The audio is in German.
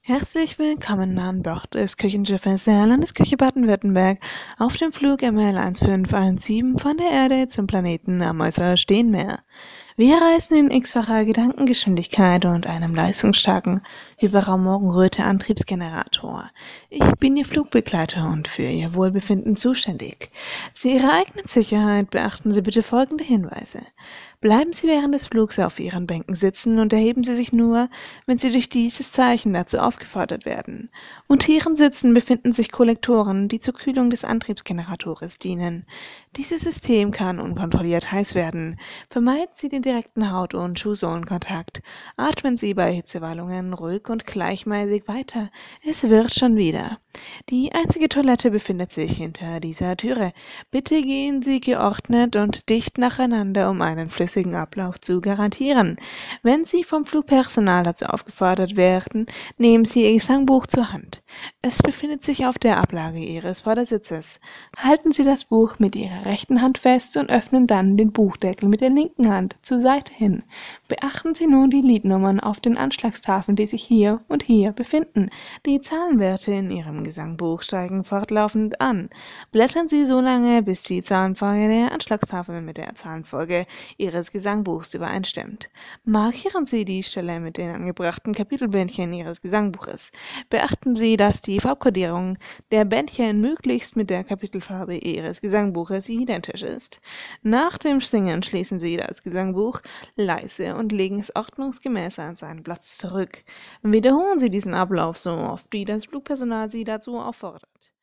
Herzlich willkommen an Bord des Küchenschiffes der Landeskirche Baden-Württemberg auf dem Flug ML 1517 von der Erde zum Planeten Amoyser Steenmeer. Wir reisen in x-facher Gedankengeschwindigkeit und einem leistungsstarken Hyperraum-Morgenröte-Antriebsgenerator. Ich bin Ihr Flugbegleiter und für Ihr Wohlbefinden zuständig. Zu Ihrer eigenen Sicherheit beachten Sie bitte folgende Hinweise. Bleiben Sie während des Flugs auf Ihren Bänken sitzen und erheben Sie sich nur, wenn Sie durch dieses Zeichen dazu aufgefordert werden. Unter Ihren Sitzen befinden sich Kollektoren, die zur Kühlung des Antriebsgenerators dienen. Dieses System kann unkontrolliert heiß werden. Vermeiden Sie den direkten Haut- und Schuhsohlenkontakt. Atmen Sie bei Hitzewallungen ruhig und gleichmäßig weiter. Es wird schon wieder. Die einzige Toilette befindet sich hinter dieser Türe. Bitte gehen Sie geordnet und dicht nacheinander, um einen flüssigen Ablauf zu garantieren. Wenn Sie vom Flugpersonal dazu aufgefordert werden, nehmen Sie Ihr Gesangbuch zur Hand. Es befindet sich auf der Ablage Ihres Vordersitzes. Halten Sie das Buch mit Ihrer rechten Hand fest und öffnen dann den Buchdeckel mit der linken Hand zur Seite hin. Beachten Sie nun die Liednummern auf den Anschlagstafeln, die sich hier und hier befinden. Die Zahlenwerte in Ihrem Gesangbuch steigen fortlaufend an. Blättern Sie so lange, bis die Zahlenfolge der Anschlagstafel mit der Zahlenfolge Ihres Gesangbuchs übereinstimmt. Markieren Sie die Stelle mit den angebrachten Kapitelbändchen Ihres Gesangbuches. Beachten Sie, dass die Farbkodierung der Bändchen möglichst mit der Kapitelfarbe Ihres Gesangbuches identisch ist. Nach dem Singen schließen Sie das Gesangbuch leise und legen es ordnungsgemäß an seinen Platz zurück. Wiederholen Sie diesen Ablauf so oft, wie das Flugpersonal Sie dazu auffordert.